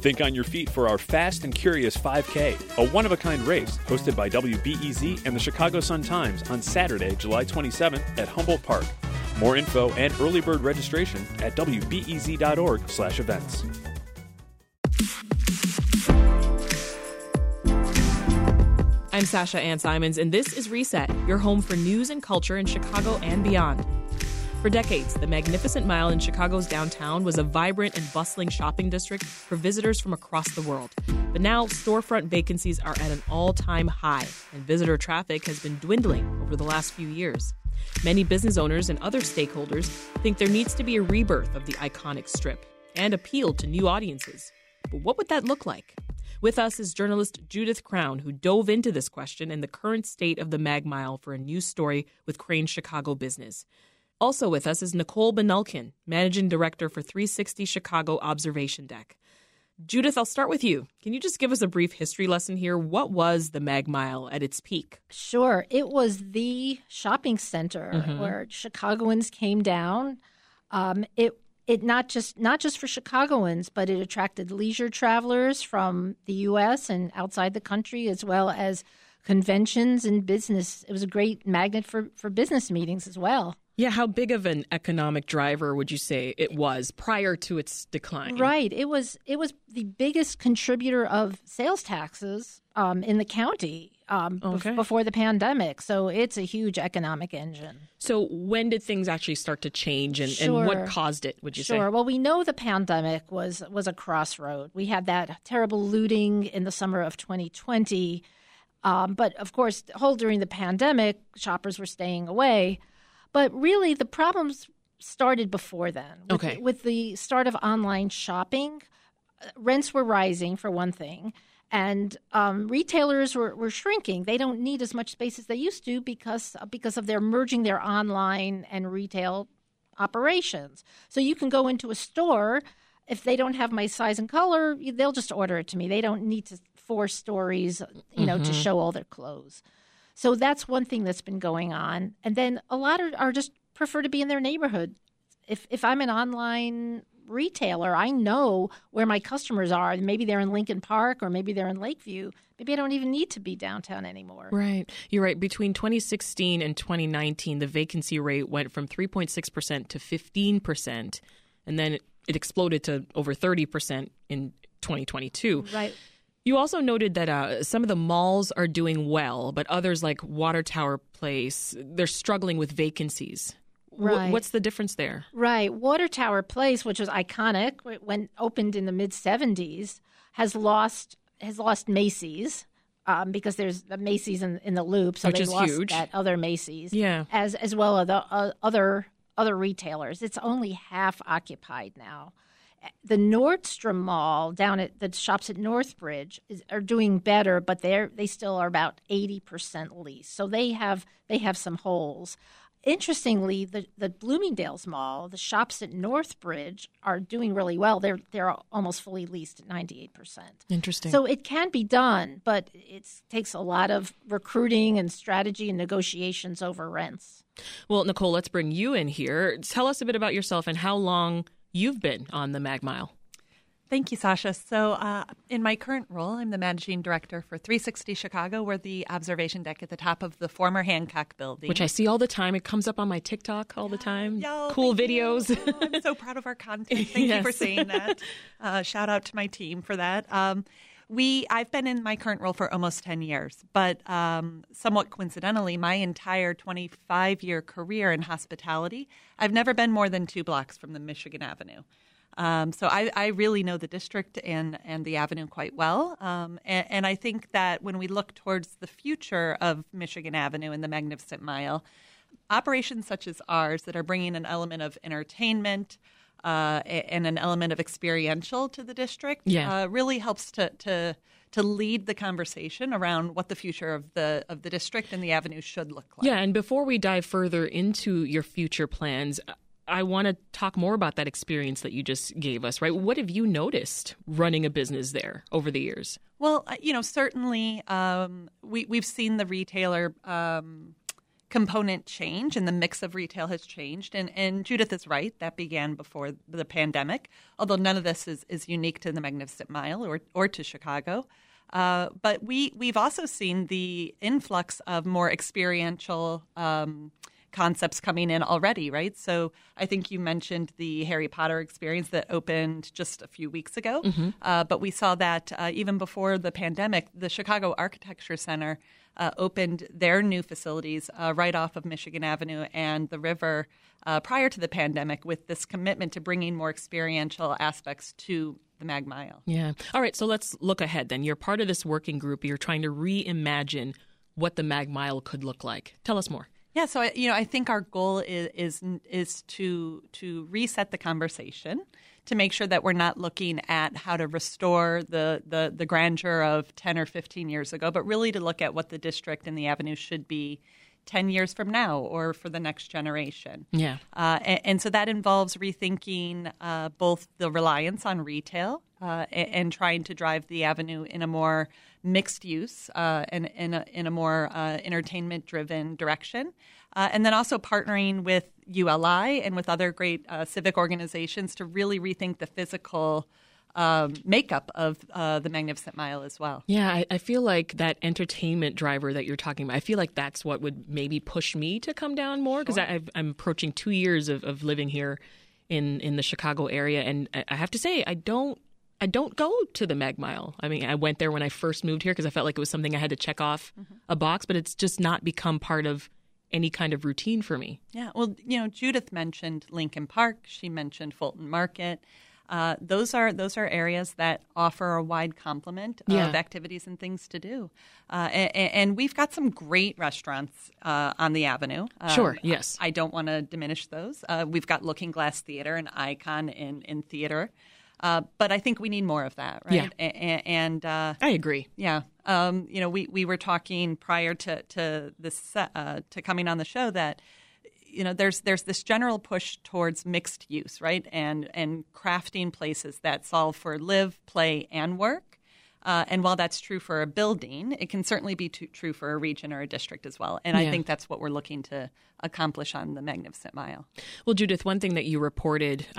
Think on your feet for our Fast and Curious 5K, a one-of-a-kind race hosted by WBEZ and the Chicago Sun-Times on Saturday, July 27th at Humboldt Park. More info and early bird registration at wbez.org/events. I'm Sasha Ann Simons, and this is Reset, your home for news and culture in Chicago and beyond. For decades, the Magnificent Mile in Chicago's downtown was a vibrant and bustling shopping district for visitors from across the world. But now, storefront vacancies are at an all-time high, and visitor traffic has been dwindling over the last few years. Many business owners and other stakeholders think there needs to be a rebirth of the iconic strip and appeal to new audiences. But what would that look like? With us is journalist Judith Crown, who dove into this question and the current state of the Mag Mile for a news story with Crain Chicago Business. Also with us is Nicole Benulkin, Managing Director for 360 Chicago Observation Deck. Judith, I'll start with you. Can you just give us a brief history lesson here? What was the Mag Mile at its peak? Sure. It was the shopping center where Chicagoans came down. It not just for Chicagoans, but it attracted leisure travelers from the U.S. and outside the country, as well as conventions and business. It was a great magnet for business meetings as well. Yeah, how big of an economic driver would you say it was prior to its decline? Right. It was the biggest contributor of sales taxes in the county before the pandemic. So it's a huge economic engine. So when did things actually start to change and what caused it, would you say? Sure. Well, we know the pandemic was a crossroad. We had that terrible looting in the summer of 2020. But, of course, during the pandemic, shoppers were staying away. But really, the problems started before then. With the start of online shopping, rents were rising, for one thing, and retailers were shrinking. They don't need as much space as they used to because of their merging their online and retail operations. So you can go into a store. If they don't have my size and color, they'll just order it to me. They don't need to 4 stories, to show all their clothes. So that's one thing that's been going on. And then a lot are just prefer to be in their neighborhood. If I'm an online retailer, I know where my customers are. Maybe they're in Lincoln Park or maybe they're in Lakeview. Maybe I don't even need to be downtown anymore. Right. You're right. Between 2016 and 2019, the vacancy rate went from 3.6% to 15%. And then it exploded to over 30% in 2022. Right. You also noted that some of the malls are doing well, but others like Water Tower Place, they're struggling with vacancies. Right. What's the difference there? Right. Water Tower Place, which was iconic when opened in the mid-'70s, has lost Macy's because there's a Macy's in the Loop. So which they is lost huge. That other Macy's. Yeah. As well as the other retailers. It's only half occupied now. The Nordstrom Mall down at the shops at Northbridge are doing better, but they still are about 80% leased. So they have some holes. Interestingly, the Bloomingdale's Mall, the shops at Northbridge are doing really well. They're almost fully leased at 98%. Interesting. So it can be done, but it takes a lot of recruiting and strategy and negotiations over rents. Well, Nicole, let's bring you in here. Tell us a bit about yourself and how long you've been on the Mag Mile. Thank you, Sasha. So in my current role, I'm the managing director for 360 Chicago. We're the observation deck at the top of the former Hancock building. Which I see all the time. It comes up on my TikTok all the time. Yeah, cool videos. I'm so proud of our content. Thank you for saying that. Shout out to my team for that. I've been in my current role for almost 10 years, but somewhat coincidentally, my entire 25-year career in hospitality, I've never been more than 2 blocks from the Michigan Avenue. So I really know the district and the avenue quite well. And I think that when we look towards the future of Michigan Avenue and the Magnificent Mile, operations such as ours that are bringing an element of entertainment and an element of experiential to the district really helps to lead the conversation around what the future of the district and the avenue should look like. Yeah, and before we dive further into your future plans, I want to talk more about that experience that you just gave us, right? What have you noticed running a business there over the years? Well, certainly we've seen the retailer component change and the mix of retail has changed. And Judith is right. That began before the pandemic, although none of this is unique to the Magnificent Mile or to Chicago. But we've also seen the influx of more experiential concepts coming in already, right? So I think you mentioned the Harry Potter experience that opened just a few weeks ago. But we saw that even before the pandemic, the Chicago Architecture Center opened their new facilities right off of Michigan Avenue and the river prior to the pandemic with this commitment to bringing more experiential aspects to the Mag Mile. Yeah. All right. So let's look ahead then. You're part of this working group. You're trying to reimagine what the Mag Mile could look like. Tell us more. Yeah, so I think our goal is to reset the conversation, to make sure that we're not looking at how to restore the grandeur of 10 or 15 years ago, but really to look at what the district and the avenue should be 10 years from now or for the next generation. Yeah. And so that involves rethinking both the reliance on retail and trying to drive the avenue in a more mixed use and in a more entertainment-driven direction. And then also partnering with ULI and with other great civic organizations to really rethink the physical makeup of the Magnificent Mile as well. Yeah, I feel like that entertainment driver that you're talking about, I feel like that's what would maybe push me to come down more because I'm approaching 2 years of living here in the Chicago area. And I have to say, I don't go to the Mag Mile. I mean, I went there when I first moved here because I felt like it was something I had to check off a box, but it's just not become part of any kind of routine for me. Yeah, well, Judith mentioned Lincoln Park. She mentioned Fulton Market. Those are areas that offer a wide complement of activities and things to do. And we've got some great restaurants on the Avenue. Sure, yes. I don't want to diminish those. We've got Looking Glass Theater, an icon in theater. But I think we need more of that, right? Yeah. And I agree. Yeah. We were talking prior to this to coming on the show that there's this general push towards mixed use, right? And crafting places that solve for live, play, and work. And while that's true for a building, it can certainly be true for a region or a district as well. And I think that's what we're looking to accomplish on the Magnificent Mile. Well, Judith, one thing that you reported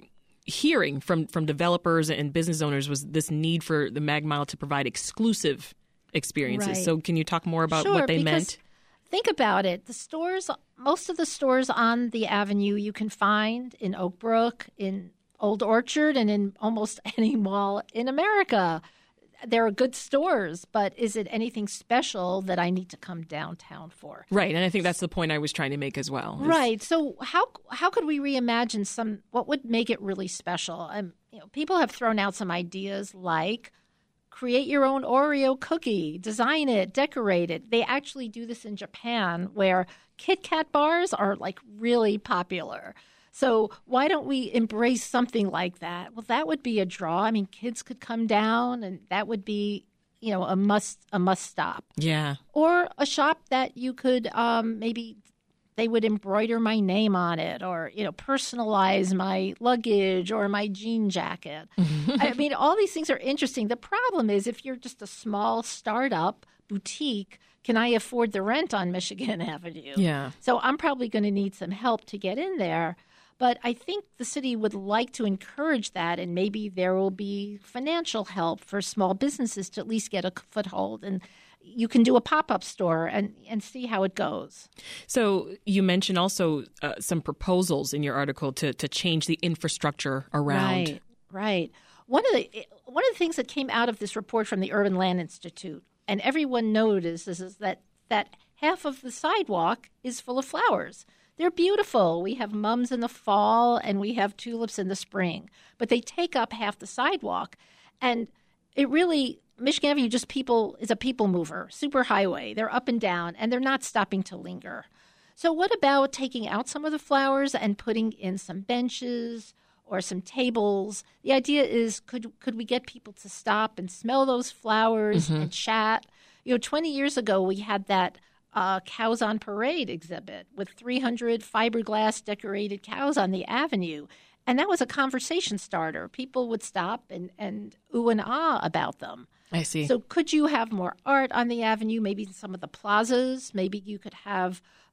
hearing from developers and business owners was this need for the Mag Mile to provide exclusive experiences. Right. So can you talk more about what they meant? Think about it. The stores, most of the stores on the Avenue you can find in Oak Brook, in Old Orchard, and in almost any mall in America. There are good stores, but is it anything special that I need to come downtown for? Right, and I think that's the point I was trying to make as well. Right. So how could we reimagine what would make it really special? People have thrown out some ideas like create your own Oreo cookie, design it, decorate it. They actually do this in Japan where Kit Kat bars are like really popular. So why don't we embrace something like that? Well, that would be a draw. I mean, kids could come down and that would be, a must stop. Yeah. Or a shop that you could maybe they would embroider my name on it or, personalize my luggage or my jean jacket. I mean, all these things are interesting. The problem is if you're just a small startup boutique, can I afford the rent on Michigan Avenue? Yeah. So I'm probably going to need some help to get in there. But I think the city would like to encourage that, and maybe there will be financial help for small businesses to at least get a foothold. And you can do a pop-up store and see how it goes. So you mentioned also some proposals in your article to change the infrastructure around. Right. One of the things that came out of this report from the Urban Land Institute, and everyone notices, is that half of the sidewalk is full of flowers. They're beautiful. We have mums in the fall and we have tulips in the spring, but they take up half the sidewalk. And it really, Michigan Avenue is a people mover, super highway. They're up and down and they're not stopping to linger. So what about taking out some of the flowers and putting in some benches or some tables? The idea is, could we get people to stop and smell those flowers and chat? 20 years ago, we had that Cows on Parade exhibit with 300 fiberglass decorated cows on the Avenue. And that was a conversation starter. People would stop and ooh and ah about them. I see. So could you have more art on the Avenue, maybe in some of the plazas? Maybe you could have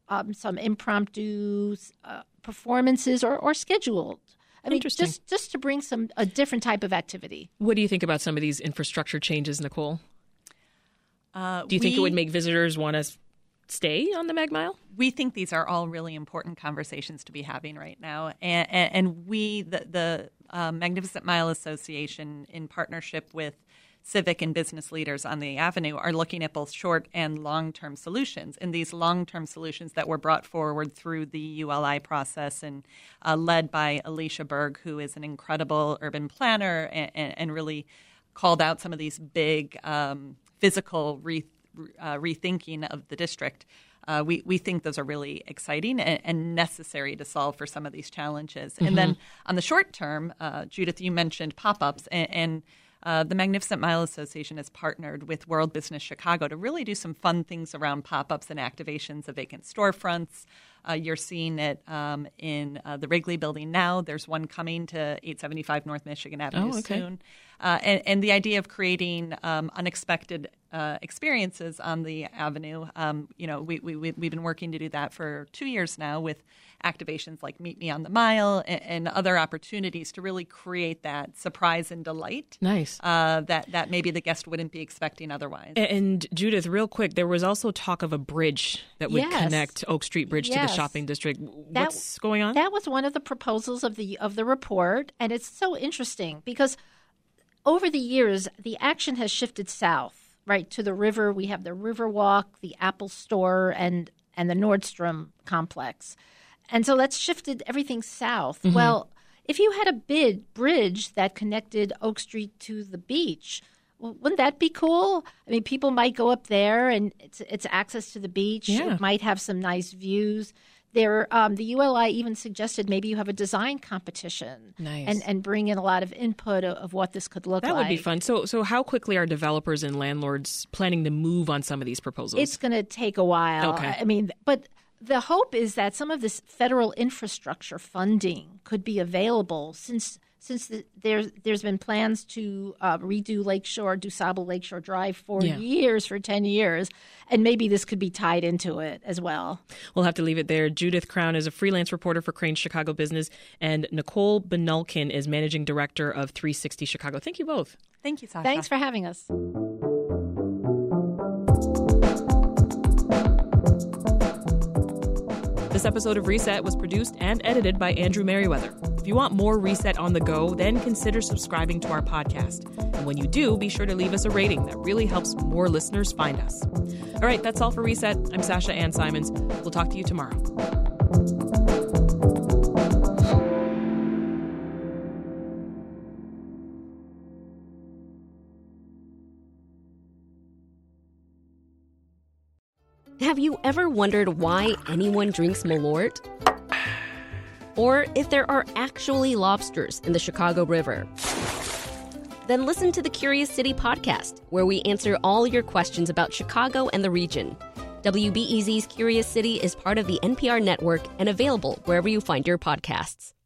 some impromptu performances or scheduled. I mean, just to bring a different type of activity. What do you think about some of these infrastructure changes, Nicole? Do you think it would make visitors want to stay on the Mag Mile? We think these are all really important conversations to be having right now. And we, the Magnificent Mile Association, in partnership with civic and business leaders on the Avenue, are looking at both short and long-term solutions. And these long-term solutions that were brought forward through the ULI process and led by Alicia Berg, who is an incredible urban planner and really called out some of these big physical rethinking of the district. We think those are really exciting and necessary to solve for some of these challenges. Mm-hmm. And then on the short term, Judith, you mentioned pop-ups, and the Magnificent Mile Association has partnered with World Business Chicago to really do some fun things around pop-ups and activations of vacant storefronts. You're seeing it in the Wrigley Building now. There's one coming to 875 North Michigan Avenue soon. And the idea of creating unexpected experiences on the Avenue, we've been working to do that for 2 years now with activations like Meet Me on the Mile and other opportunities to really create that surprise and delight. Nice. That maybe the guest wouldn't be expecting otherwise. And Judith, real quick, there was also talk of a bridge that would connect Oak Street Bridge to the shopping district. What's going on? That was one of the proposals of the report, and it's so interesting because over the years, the action has shifted south, right, to the river. We have the Riverwalk, the Apple Store, and the Nordstrom complex. And so that's shifted everything south. Mm-hmm. Well, if you had a bridge that connected Oak Street to the beach, well, wouldn't that be cool? I mean, people might go up there, and it's access to the beach. Yeah. It might have some nice views. The ULI even suggested maybe you have a design competition. Nice. And bring in a lot of input of what this could look like. That would be fun. So how quickly are developers and landlords planning to move on some of these proposals? It's going to take a while. Okay. I mean, but the hope is that some of this federal infrastructure funding could be available since there's been plans to redo DuSable Lakeshore Drive for 10 years, and maybe this could be tied into it as well. We'll have to leave it there. Judith Crown is a freelance reporter for Crain's Chicago Business, and Nicole Benulkin is managing director of 360 Chicago. Thank you both. Thank you, Sasha. Thanks for having us. This episode of Reset was produced and edited by Andrew Merriweather. If you want more Reset on the go, then consider subscribing to our podcast. And when you do, be sure to leave us a rating. That really helps more listeners find us. All right, that's all for Reset. I'm Sasha Ann Simons. We'll talk to you tomorrow. Have you ever wondered why anyone drinks Malort? Or if there are actually lobsters in the Chicago River? Then listen to the Curious City podcast, where we answer all your questions about Chicago and the region. WBEZ's Curious City is part of the NPR network and available wherever you find your podcasts.